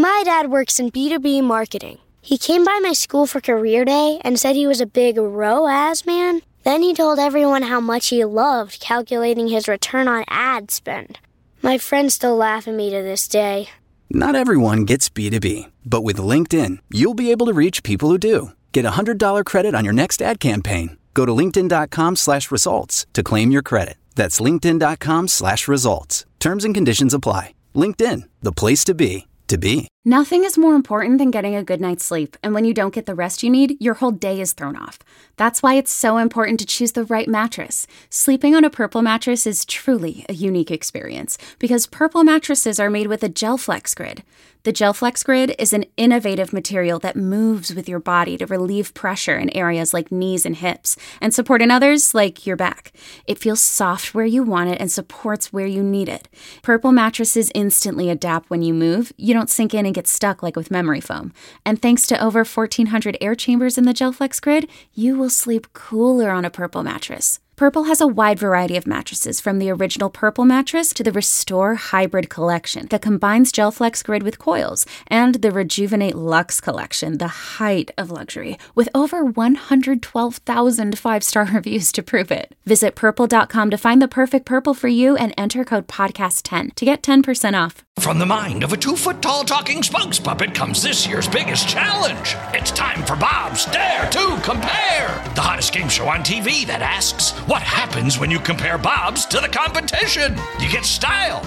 My dad works in B2B marketing. He came by my school for career day and said he was a big ROAS man. Then he told everyone how much he loved calculating his return on ad spend. My friends still laugh at me to this day. Not everyone gets B2B, but with LinkedIn, you'll be able to reach people who do. Get a $100 credit on your next ad campaign. Go to linkedin.com/results to claim your credit. That's linkedin.com/results. Terms and conditions apply. LinkedIn, the place to be, to be. Nothing is more important than getting a good night's sleep, and when you don't get the rest you need, your whole day is thrown off. That's why it's so important to choose the right mattress. Sleeping on a Purple mattress is truly a unique experience, because Purple mattresses are made with a GelFlex Grid. The GelFlex Grid is an innovative material that moves with your body to relieve pressure in areas like knees and hips, and support in others like your back. It feels soft where you want it and supports where you need it. Purple mattresses instantly adapt when you move. You don't sink in and get stuck like with memory foam. And thanks to over 1,400 air chambers in the GelFlex Grid, you will sleep cooler on a Purple mattress. Purple has a wide variety of mattresses, from the original Purple mattress to the Restore Hybrid collection that combines GelFlex Grid with coils, and the Rejuvenate Luxe collection, the height of luxury, with over 112,000 five-star reviews to prove it. Visit purple.com to find the perfect Purple for you and enter code podcast10 to get 10% off. From the mind of a 2-foot-tall talking spokes puppet comes this year's biggest challenge. It's time for Bob's Dare to Compare, the hottest game show on TV that asks, what happens when you compare Bob's to the competition? You get style.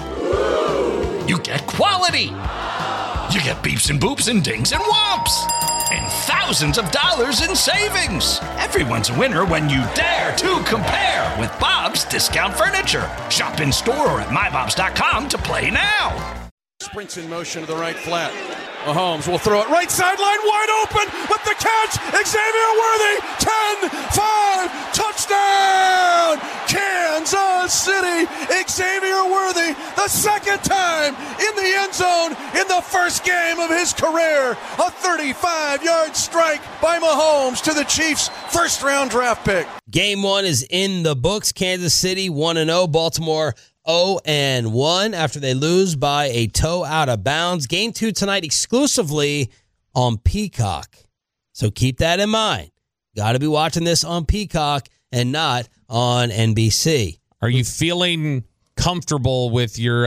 You get quality. You get beeps and boops and dings and whomps. And thousands of dollars in savings. Everyone's a winner when you dare to compare with Bob's Discount Furniture. Shop in store or at mybobs.com to play now. Sprints in motion to the right flat. Mahomes will throw it right sideline, wide open with the catch. Xavier Worthy, 10-5, touchdown, Kansas City. Xavier Worthy, the second time in the end zone in the first game of his career. A 35-yard strike by Mahomes to the Chiefs' first-round draft pick. Game one is in the books. Kansas City 1-0, Baltimore 0-1 after they lose by a toe out of bounds. Game two tonight exclusively on Peacock. So keep that in mind. Got to be watching this on Peacock and not on NBC. Are you feeling comfortable with your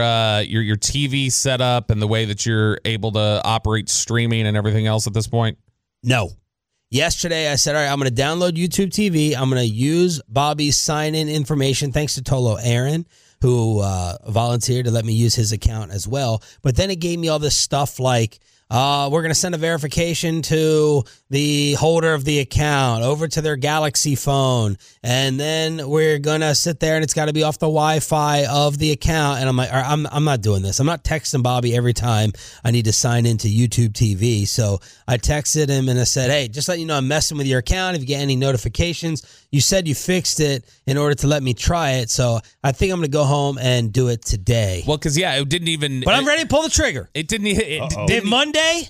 TV setup and the way that you're able to operate streaming and everything else at this point? No. Yesterday, I said, all right, I'm going to download YouTube TV. I'm going to use Bobby's sign-in information, thanks to Tolo Aaron, who volunteered to let me use his account as well. But then it gave me all this stuff like, we're going to send a verification to the holder of the account over to their Galaxy phone. And then we're going to sit there and it's got to be off the Wi-Fi of the account. And I'm like, I'm not doing this. I'm not texting Bobby every time I need to sign into YouTube TV. So I texted him and I said, hey, just let you know I'm messing with your account. If you get any notifications, you said you fixed it in order to let me try it. So I think I'm going to go home and do it today. Well, because, yeah, it didn't even... But I'm ready to pull the trigger. It didn't... Monday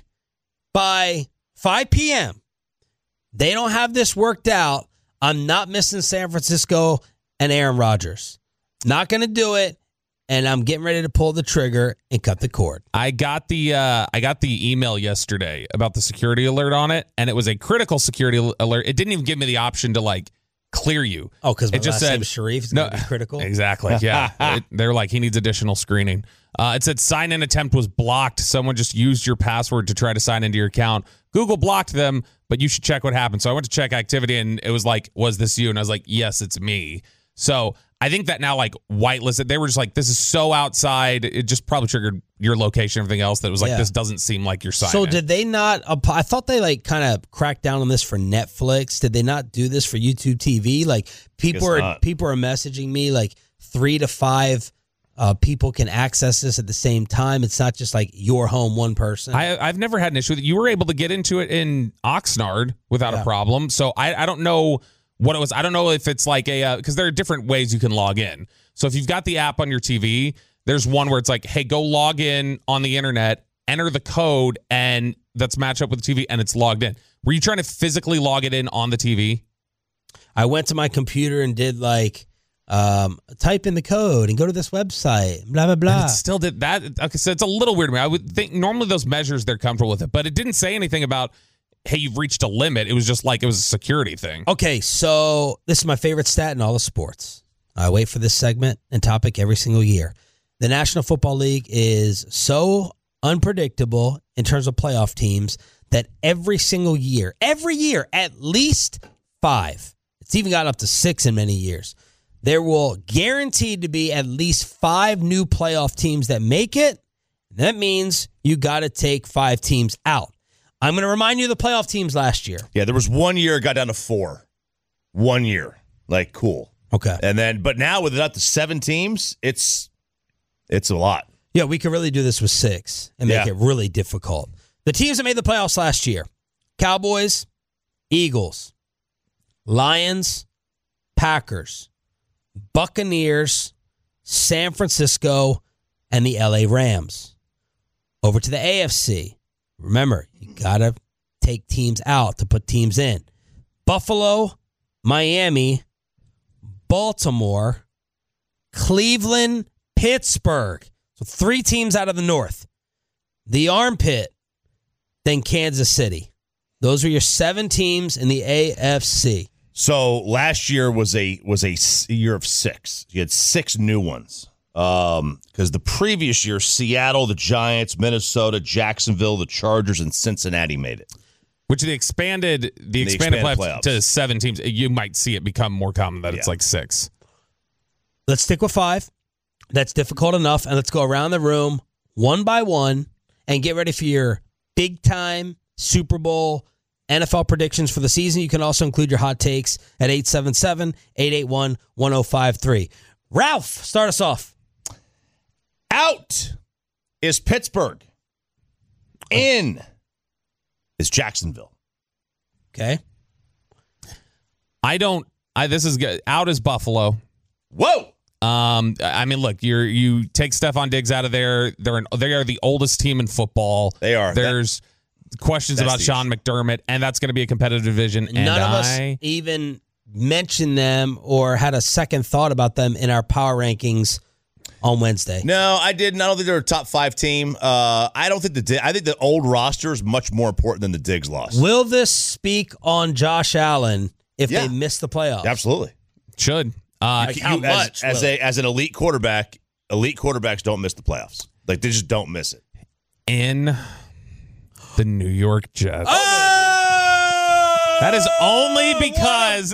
by 5 p.m. They don't have this worked out. I'm not missing San Francisco and Aaron Rodgers. Not going to do it, and I'm getting ready to pull the trigger and cut the cord. I got the email yesterday about the security alert on it, and it was a critical security alert. It didn't even give me the option to clear you. Oh, because my last name is Sharif. It's going to be critical. Exactly. Yeah, they're like, he needs additional screening. It said sign-in attempt was blocked. Someone just used your password to try to sign into your account. Google blocked them, but you should check what happened. So I went to check activity, and it was like, was this you? And I was like, yes, it's me. So I think that now, whitelisted. They were just like, this is so outside. It just probably triggered your location and everything else that was like, this doesn't seem like your sign-in. So did they not, I thought they kind of cracked down on this for Netflix. Did they not do this for YouTube TV? People are messaging me 3 to 5 people can access this at the same time. It's not just your home, one person. I've never had an issue with it. You were able to get into it in Oxnard without a problem. So I don't know what it was. I don't know if it's because there are different ways you can log in. So if you've got the app on your TV, there's one where it's like, hey, go log in on the internet, enter the code, and that's matched up with the TV, and it's logged in. Were you trying to physically log it in on the TV? I went to my computer and did type in the code and go to this website, blah, blah, blah. It still did that. Okay, so it's a little weird to me. I would think normally those measures, they're comfortable with it, but it didn't say anything about, hey, you've reached a limit. It was just like it was a security thing. Okay, so this is my favorite stat in all of sports. I wait for this segment and topic every single year. The National Football League is so unpredictable in terms of playoff teams that every single year, at least 5, it's even got up to 6 in many years, there will guaranteed to be at least 5 new playoff teams that make it. That means you got to take 5 teams out. I'm going to remind you of the playoff teams last year. Yeah, there was 1 year it got down to 4. 1 year. Like, cool. Okay. And then, but now with it up to 7 teams, it's a lot. Yeah, we could really do this with 6 and make it really difficult. The teams that made the playoffs last year: Cowboys, Eagles, Lions, Packers, Buccaneers, San Francisco, and the LA Rams. Over to the AFC. Remember, you got to take teams out to put teams in. Buffalo, Miami, Baltimore, Cleveland, Pittsburgh. So 3 teams out of the North. The armpit, then Kansas City. Those were your 7 teams in the AFC. So last year was a year of 6. You had 6 new ones. Because the previous year, Seattle, the Giants, Minnesota, Jacksonville, the Chargers, and Cincinnati made it. Which the expanded playoffs to 7 teams. You might see it become more common that it's like 6. Let's stick with 5. That's difficult enough, and let's go around the room one by one and get ready for your big-time Super Bowl NFL predictions for the season. You can also include your hot takes at 877-881-1053. Ralph, start us off. Out is Pittsburgh. In is Jacksonville. Okay. This is good. Out is Buffalo. Whoa. I mean, look, you take Stephon Diggs out of there. They are the oldest team in football. They are. There's questions about Sean McDermott, and that's going to be a competitive division. None of us even mentioned them or had a second thought about them in our power rankings on Wednesday. No, I didn't. I don't think they're a top 5 team. I don't think I think the old roster is much more important than the Diggs loss. Will this speak on Josh Allen if they miss the playoffs? Absolutely. Should. How much? As an elite quarterback, elite quarterbacks don't miss the playoffs. Like, they just don't miss it. In the New York Jets. Oh! That is only because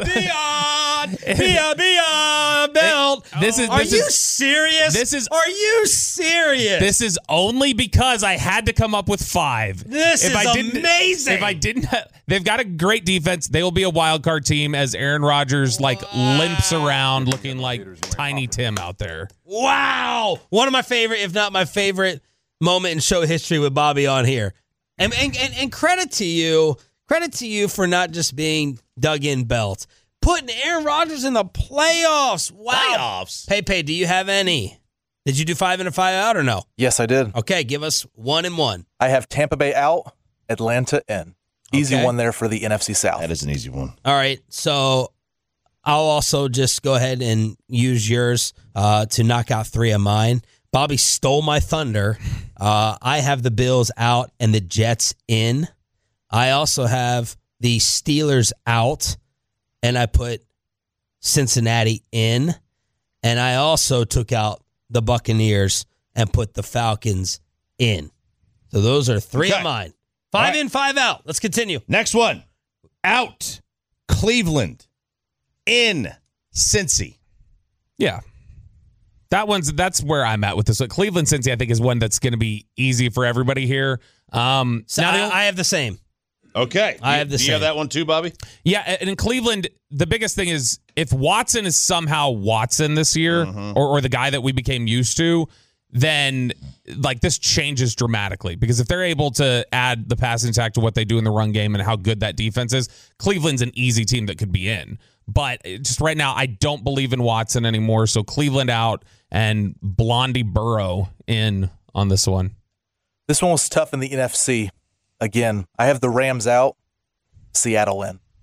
beyond belt. Are you serious? Are you serious? This is only because I had to come up with 5. This is amazing. If I didn't, they've got a great defense. They will be a wild card team as Aaron Rodgers limps around looking like Tiny Tim out there. Wow, one of my favorite, if not my favorite, moment in show history with Bobby on here. And credit to you for not just being dug in belt. Putting Aaron Rodgers in the playoffs. Wow. Pepe, do you have any? Did you do 5 in and 5 out or no? Yes, I did. Okay, give us 1 and 1. I have Tampa Bay out, Atlanta in. Easy one there for the NFC South. That is an easy one. All right, so I'll also just go ahead and use yours to knock out 3 of mine. Bobby stole my thunder. I have the Bills out and the Jets in. I also have the Steelers out, and I put Cincinnati in. And I also took out the Buccaneers and put the Falcons in. So those are 3 of mine. 5 in, 5 out. Let's continue. Next one. Out, Cleveland. In, Cincy. Yeah. That's where I'm at with this. So Cleveland, Cincy, I think, is one that's going to be easy for everybody here. I have the same. Okay. I have the same. Do you have that one too, Bobby? Yeah, and in Cleveland, the biggest thing is if Watson is somehow Watson this year, or the guy that we became used to, then this changes dramatically. Because if they're able to add the passing attack to what they do in the run game and how good that defense is, Cleveland's an easy team that could be in. But just right now, I don't believe in Watson anymore. So Cleveland out and Blondie Burrow in on this one. This one was tough in the NFC. Again, I have the Rams out, Seattle in.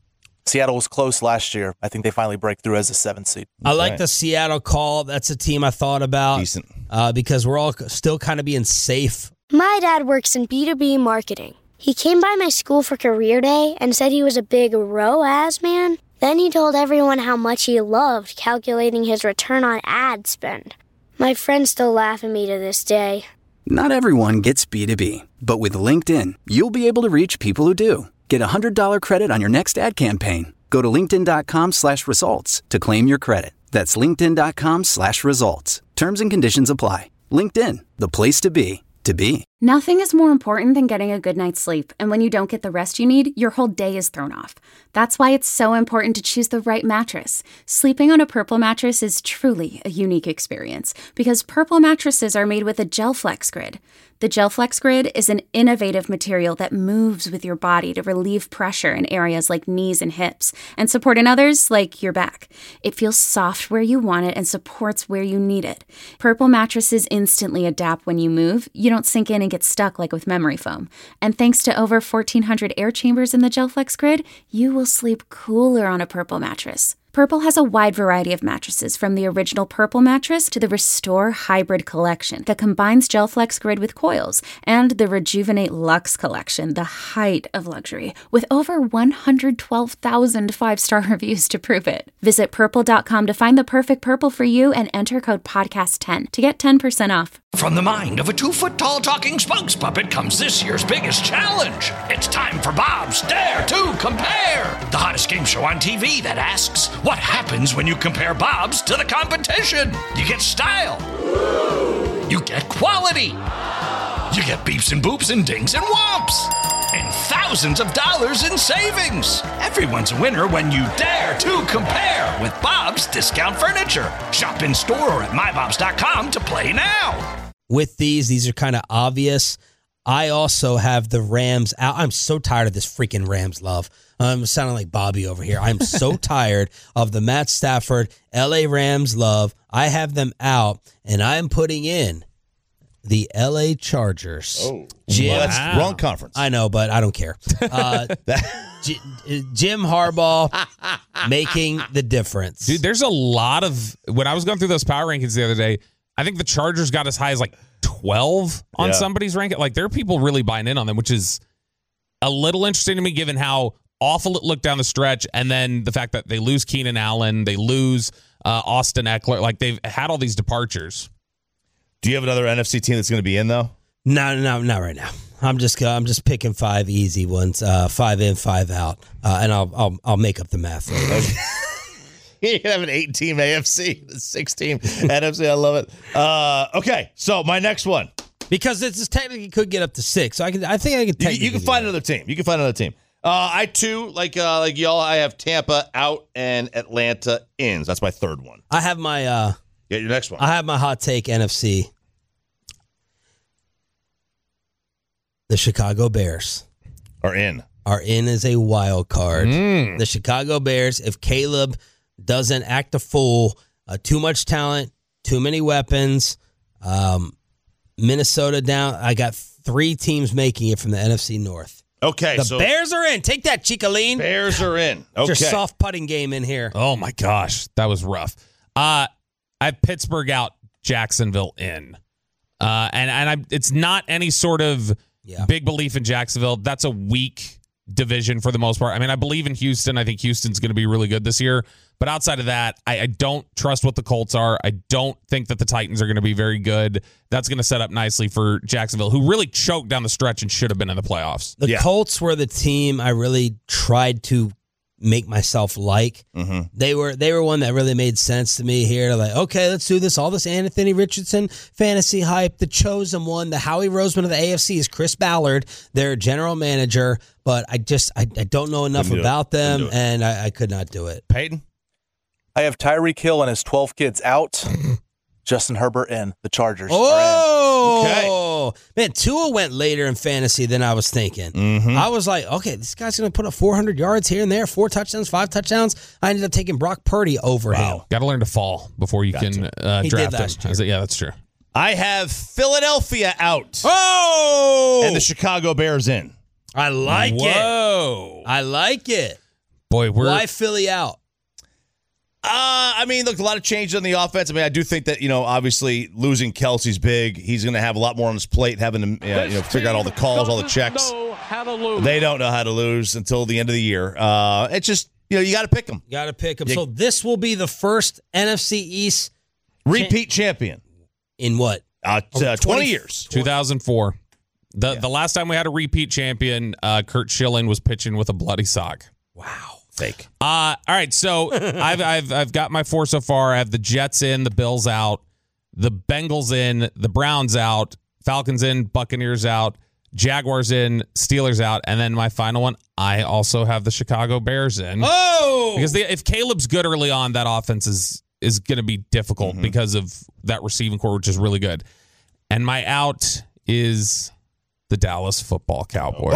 Seattle was close last year. I think they finally break through as a 7th seed. I like the Seattle call. That's a team I thought about. Decent. Because we're all still kind of being safe. My dad works in B2B marketing. He came by my school for career day and said he was a big ROAS man. Then he told everyone how much he loved calculating his return on ad spend. My friends still laugh at me to this day. Not everyone gets B2B, but with LinkedIn, you'll be able to reach people who do. Get a $100 credit on your next ad campaign. Go to linkedin.com/results to claim your credit. That's linkedin.com/results. Terms and conditions apply. LinkedIn, the place to be, to be. Nothing is more important than getting a good night's sleep, and when you don't get the rest you need, your whole day is thrown off. That's why it's so important to choose the right mattress. Sleeping on a Purple mattress is truly a unique experience because Purple mattresses are made with a GelFlex Grid. The GelFlex Grid is an innovative material that moves with your body to relieve pressure in areas like knees and hips and support in others like your back. It feels soft where you want it and supports where you need it. Purple mattresses instantly adapt when you move. You don't sink in and get stuck like with memory foam. And thanks to over 1,400 air chambers in the GelFlex Grid, you will sleep cooler on a Purple mattress. Purple has a wide variety of mattresses, from the original Purple mattress to the Restore Hybrid collection that combines GelFlex Grid with coils, and the Rejuvenate Luxe collection, the height of luxury, with over 112,000 five-star reviews to prove it. Visit purple.com to find the perfect Purple for you and enter code podcast10 to get 10% off. From the mind of a 2-foot-tall talking spokes puppet comes this year's biggest challenge. It's time for Bob's Dare to Compare, the hottest game show on TV that asks, what happens when you compare Bob's to the competition? You get style. You get quality. You get beeps and boops and dings and whomps. And thousands of dollars in savings. Everyone's a winner when you dare to compare with Bob's Discount Furniture. Shop in store or at mybobs.com to play now. With these are kind of obvious. I also have the Rams out. I'm so tired of this freaking Rams love. I'm sounding like Bobby over here. I'm so tired of the Matt Stafford LA Rams love. I have them out, and I'm putting in the LA Chargers. Oh, that's wrong conference. I know, but I don't care. Jim Harbaugh making the difference. Dude, there's a lot of, when I was going through those power rankings the other day, I think the Chargers got as high as like 12 on somebody's ranking. Like, there are people really buying in on them, which is a little interesting to me given how awful it looked down the stretch, and then the fact that they lose Keenan Allen, they lose Austin Eckler. Like, they've had all these departures. Do you have another NFC team that's going to be in, though? No, not right now. I'm just picking 5 easy ones, 5 in, 5 out, and I'll make up the math later. You can have an 8-team AFC, 6-team NFC. I love it. Okay, so my next one, because this technically could get up to 6. So I think I could. You can find another team. You can find another team. I too, like y'all, I have Tampa out and Atlanta in. That's my third one. I have my Get your next one. I have my hot take NFC. The Chicago Bears are in as a wild card. The Chicago Bears, if Caleb doesn't act a fool, too much talent, too many weapons, Minnesota down. I got 3 teams making it from the NFC North. Okay, the Bears are in. Take that, Chicaline. Bears are in. Okay. It's your soft putting game in here. Oh, my gosh. That was rough. I have Pittsburgh out, Jacksonville in. It's not any sort of big belief in Jacksonville. That's a weak division for the most part. I mean, I believe in Houston. I think Houston's going to be really good this year. But outside of that, I don't trust what the Colts are. I don't think that the Titans are going to be very good. That's going to set up nicely for Jacksonville, who really choked down the stretch and should have been in the playoffs. The Colts were the team I really tried to make myself like. Mm-hmm. They were one that really made sense to me here. Like, okay, let's do this. All this Anthony Richardson fantasy hype. The chosen one, the Howie Roseman of the AFC is Chris Ballard, their general manager. But I don't know enough about them, and I could not do it. Peyton? I have Tyreek Hill and his 12 kids out. Justin Herbert in. The Chargers are in. Okay. Man, Tua went later in fantasy than I was thinking. Mm-hmm. I was like, okay, this guy's going to put up 400 yards here and there, 4 touchdowns, 5 touchdowns. I ended up taking Brock Purdy over him. Got to learn to fall before you can draft him. Yeah, that's true. I have Philadelphia out. Oh! And the Chicago Bears in. I like it. Whoa. I like it. Boy, why Philly out? I mean, look, a lot of changes on the offense. I mean, I do think that, obviously losing Kelsey's big. He's going to have a lot more on his plate, having to figure out all the calls, all the checks. They don't know how to lose until the end of the year. It's just, you got to pick them. You got to pick them. So this will be the first NFC East repeat champion. In what? 20 years. 2004. The last time we had a repeat champion, Kurt Schilling was pitching with a bloody sock. Wow. Fake. All right, so I've got my 4 so far. I have the Jets in, the Bills out, the Bengals in, the Browns out, Falcons in, Buccaneers out, Jaguars in, Steelers out, and then my final one, I also have the Chicago Bears in. Oh! Because if Caleb's good early on, that offense is going to be difficult because of that receiving core, which is really good. And my out is the Dallas Football Cowboys.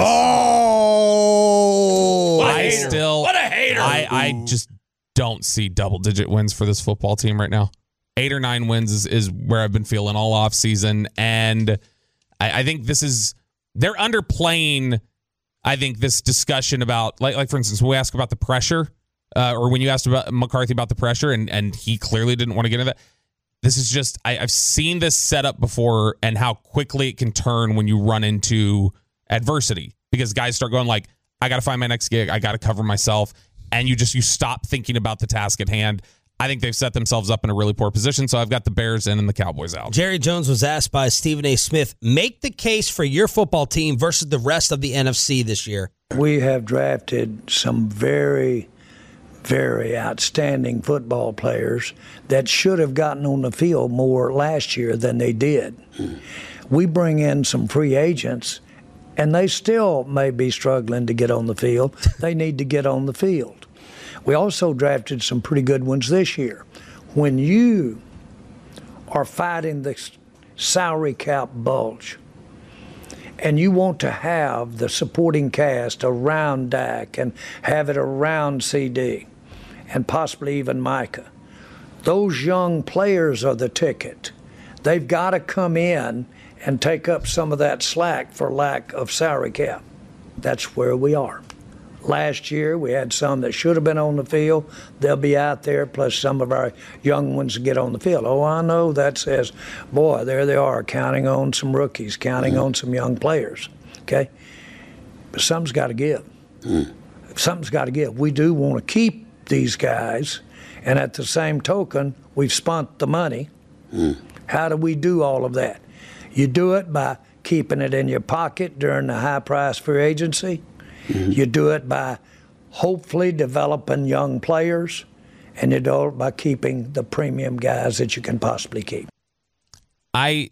Oh! What a hater. I just don't see double-digit wins for this football team right now. 8 or 9 wins is where I've been feeling all offseason. And I think they're underplaying, I think, this discussion about, like for instance, when we ask about the pressure, or when you asked about McCarthy about the pressure, and he clearly didn't want to get into that. This is just, I've seen this setup before and how quickly it can turn when you run into adversity. Because guys start going like, I got to find my next gig. I got to cover myself. And you stop thinking about the task at hand. I think they've set themselves up in a really poor position. So I've got the Bears in and the Cowboys out. Jerry Jones was asked by Stephen A. Smith, make the case for your football team versus the rest of the NFC this year. We have drafted some very, very outstanding football players that should have gotten on the field more last year than they did. We bring in some free agents, and they still may be struggling to get on the field. They need to get on the field. We also drafted some pretty good ones this year. When you are fighting the salary cap bulge, and you want to have the supporting cast around Dak and have it around CD and possibly even Micah, those young players are the ticket. They've got to come in and take up some of that slack for lack of salary cap. That's where we are. Last year, we had some that should have been on the field. They'll be out there, plus some of our young ones get on the field. Oh, I know that says, boy, there they are, counting on some rookies, counting on some young players, okay? But something's got to give. Something's got to give. We do want to keep these guys, and at the same token, we've spent the money. How do we do all of that? You do it by keeping it in your pocket during the high-price free agency. You do it by hopefully developing young players, and you do it by keeping the premium guys that you can possibly keep. I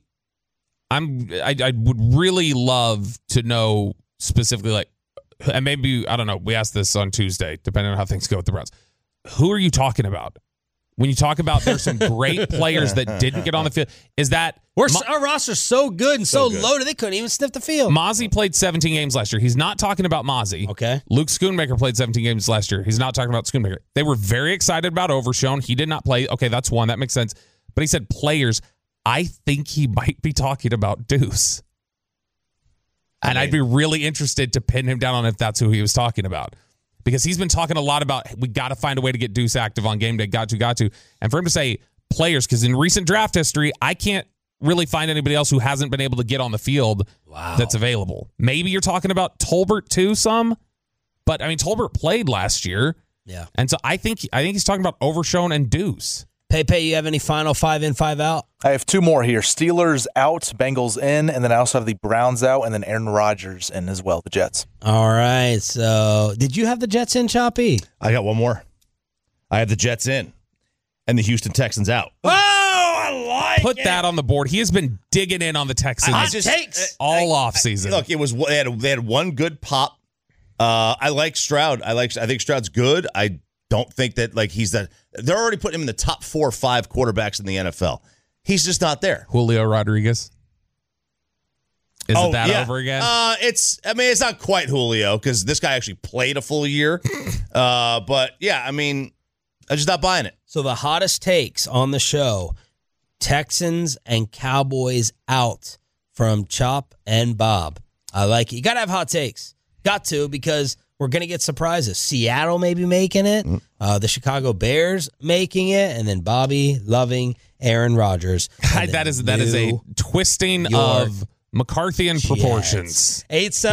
would really love to know specifically, like, and maybe, I don't know, we asked this on Tuesday, depending on how things go with the Browns. Who are you talking about? When you talk about there's some great players that didn't get on the field, is that our roster's so good and so loaded they couldn't even sniff the field. Mozzie played 17 games last year. He's not talking about Mozzie. Okay. Luke Schoonmaker played 17 games last year. He's not talking about Schoonmaker. They were very excited about Overshown. He did not play. Okay, that's one. That makes sense. But he said players. I think he might be talking about Deuce. And I'd be really interested to pin him down on if that's who he was talking about. Because he's been talking a lot about, we got to find a way to get Deuce active on game day. Got to. And for him to say players, because in recent draft history, I can't really find anybody else who hasn't been able to get on the field that's available. Maybe you're talking about Tolbert too, some. But, I mean, Tolbert played last year. Yeah. And so I think he's talking about Overshown and Deuce. Pepe, you have any final 5 in, 5 out? I have 2 more here. Steelers out, Bengals in, and then I also have the Browns out, and then Aaron Rodgers in as well, the Jets. All right. So, did you have the Jets in, Choppy? I got one more. I have the Jets in, and the Houston Texans out. Oh, I like Put that on the board. He has been digging in on the Texans all offseason. Look, they had one good pop. I like Stroud. I think Stroud's good. I don't think that they're already putting him in the top 4 or 5 quarterbacks in the NFL. He's just not there. Julio Rodriguez. Is it that over again? It's not quite Julio because this guy actually played a full year. But yeah, I mean, I'm just not buying it. So the hottest takes on the show, Texans and Cowboys out from Chop and Bob. I like it. You got to have hot takes. Got to, because we're going to get surprises. Seattle maybe making it, the Chicago Bears making it, and then Bobby loving Aaron Rodgers. That is a twisting of McCarthyian proportions.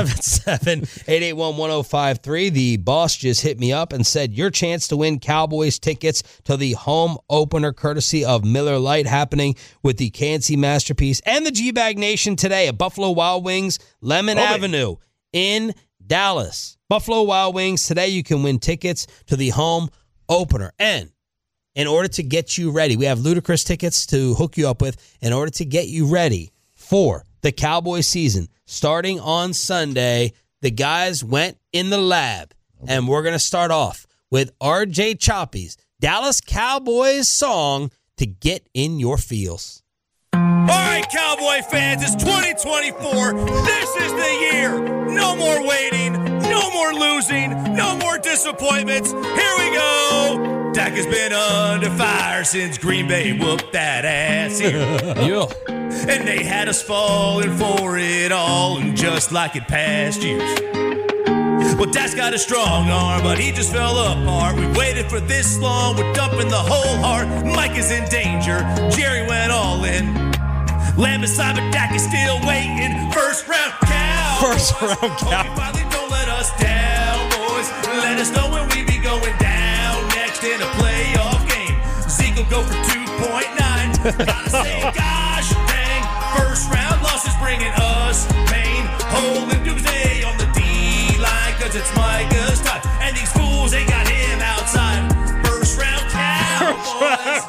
877-881-1053. The boss just hit me up and said, your chance to win Cowboys tickets to the home opener courtesy of Miller Lite happening with the KNC Masterpiece and the G-Bag Nation today at Buffalo Wild Wings, Lemon Avenue in Dallas. Buffalo Wild Wings. Today you can win tickets to the home opener. And in order to get you ready, we have ludicrous tickets to hook you up with in order to get you ready for the Cowboys season starting on Sunday. The guys went in the lab, and we're going to start off with RJ Choppy's Dallas Cowboys song to get in your feels. All right, Cowboy fans, it's 2024. This is the year. No more waiting, no more losing, no more disappointments. Here we go. Dak has been under fire since Green Bay whooped that ass here. Yeah. And they had us falling for it all, and just like in past years. Well, Dak's got a strong arm, but he just fell apart. We waited for this long, we're dumping the whole heart. Mike is in danger, Jerry went all in. Lamb aside, but Dak is still waiting. First round Cowboys. Finally don't let us down, boys. Let us know when we be going down next in a playoff game. Zeke will go for 2.9. Gotta say, gosh dang. First round losses bringing us pain. Holding Doomsday on the D-line, cause it's Micah's time. And these fools ain't got him outside. First round Cowboys.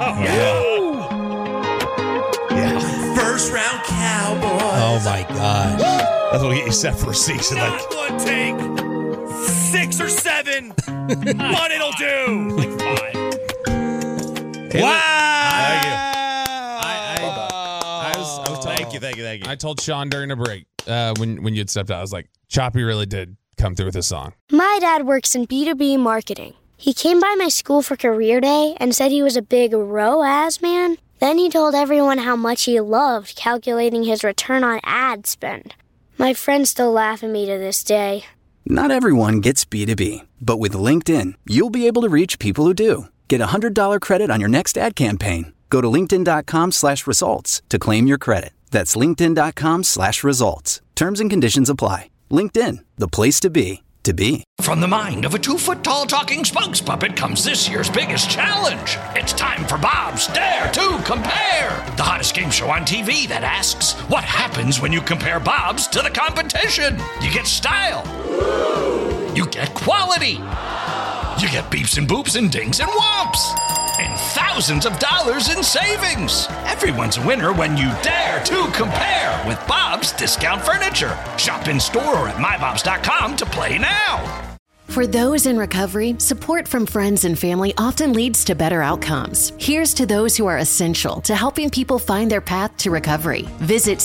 First round Cowboys. Oh my God. That's what we get you set for a season. Not one take. 6 or 7. But it'll do. Like 5. Wow. Thank you. I told Sean during a break when you'd stepped out, I was like, Choppy really did come through with this song. My dad works in B2B marketing. He came by my school for career day and said he was a big ROAS man. Then he told everyone how much he loved calculating his return on ad spend. My friends still laugh at me to this day. Not everyone gets B2B, but with LinkedIn, you'll be able to reach people who do. Get a $100 credit on your next ad campaign. Go to linkedin.com/results to claim your credit. That's linkedin.com/results. Terms and conditions apply. LinkedIn, the place to be, to be. From the mind of a 2-foot-tall talking spokes puppet comes this year's biggest challenge. It's time for Bob's Dare to Compare, the hottest game show on TV that asks, what happens when you compare Bob's to the competition? You get style. You get quality. You get beeps and boops and dings and whomps. And thousands of dollars in savings. Everyone's a winner when you dare to compare with Bob's Discount Furniture. Shop in store or at mybobs.com to play now. For those in recovery, support from friends and family often leads to better outcomes. Here's to those who are essential to helping people find their path to recovery. Visit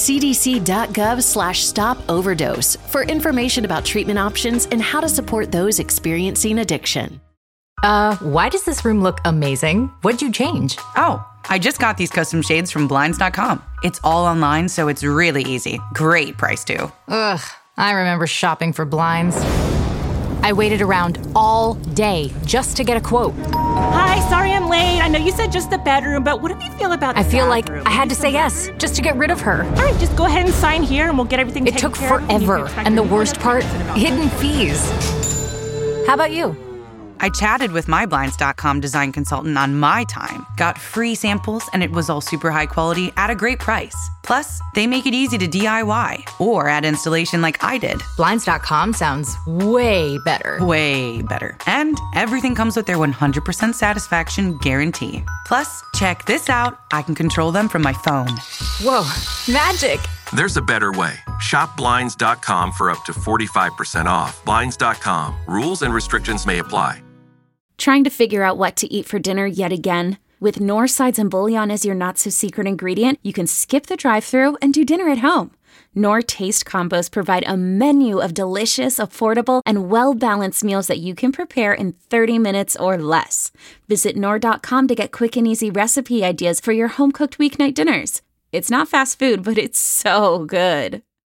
cdc.gov/stop-overdose for information about treatment options and how to support those experiencing addiction. Why does this room look amazing? What'd you change? Oh, I just got these custom shades from Blinds.com. It's all online, so it's really easy. Great price, too. Ugh, I remember shopping for blinds. I waited around all day just to get a quote. Hi, sorry I'm late. I know you said just the bedroom, but what do you feel about the I feel bathroom? like I had to say yes just to get rid of her. All right, just go ahead and sign here and we'll get everything taken care of. It took forever, and the worst part, hidden fees. How about you? I chatted with my Blinds.com design consultant on my time, got free samples, and it was all super high quality at a great price. Plus, they make it easy to DIY or add installation like I did. Blinds.com sounds way better. Way better. And everything comes with their 100% satisfaction guarantee. Plus, check this out. I can control them from my phone. Whoa, magic. There's a better way. Shop Blinds.com for up to 45% off. Blinds.com. Rules and restrictions may apply. Trying to figure out what to eat for dinner yet again? With Knorr sides and bouillon as your not-so-secret ingredient, you can skip the drive-thru and do dinner at home. Knorr Taste Combos provide a menu of delicious, affordable, and well-balanced meals that you can prepare in 30 minutes or less. Visit Knorr.com to get quick and easy recipe ideas for your home-cooked weeknight dinners. It's not fast food, but it's so good.